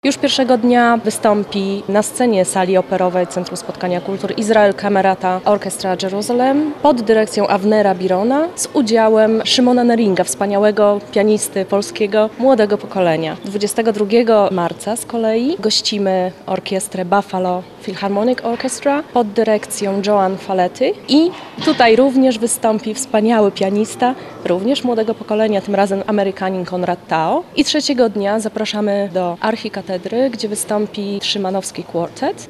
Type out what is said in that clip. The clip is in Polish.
Już pierwszego dnia wystąpi na scenie sali operowej Centrum Spotkania Kultur Izrael Camerata Orchestra Jerusalem pod dyrekcją Avnera Birona z udziałem Szymona Neringa, wspaniałego pianisty polskiego młodego pokolenia. 22 marca z kolei gościmy orkiestrę Buffalo Philharmonic Orchestra pod dyrekcją Joan Faletti i tutaj również wystąpi wspaniały pianista, również młodego pokolenia, tym razem Amerykanin Konrad Tao. I trzeciego dnia zapraszamy do Archikatedry, gdzie wystąpi Szymanowski Quartet